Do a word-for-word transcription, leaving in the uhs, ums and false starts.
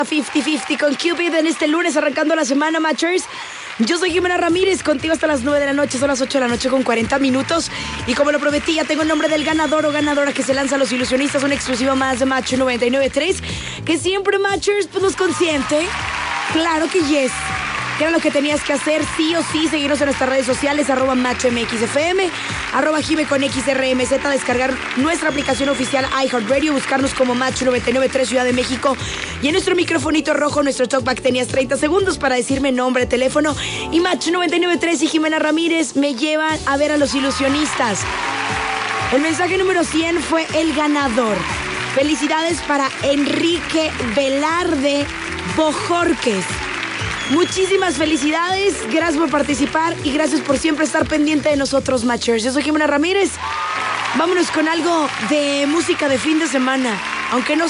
cincuenta cincuenta con Cupid en este lunes arrancando la semana, Matchers. Yo soy Jimena Ramírez, contigo hasta las nueve de la noche, son las ocho de la noche con cuarenta minutos. Y como lo prometí, ya tengo el nombre del ganador o ganadora que se lanza a Los Ilusionistas, una exclusiva más de Match noventa y nueve punto tres, que siempre, Matchers, pues nos consiente. Claro que yes. ¿Qué era lo que tenías que hacer? Sí o sí, seguirnos en nuestras redes sociales, arroba MatchMXFM, arroba Jime con X R M Z, descargar nuestra aplicación oficial iHeartRadio, buscarnos como Match noventa y nueve punto tres Ciudad de México, y en nuestro microfonito rojo, nuestro talkback, tenías treinta segundos para decirme nombre, teléfono, y Match noventa y nueve punto tres y Jimena Ramírez me llevan a ver a Los Ilusionistas. El mensaje número cien fue el ganador. Felicidades para Enrique Velarde Bojorques. Muchísimas felicidades, gracias por participar y gracias por siempre estar pendiente de nosotros, Matchers. Yo soy Jimena Ramírez. Vámonos con algo de música de fin de semana, aunque no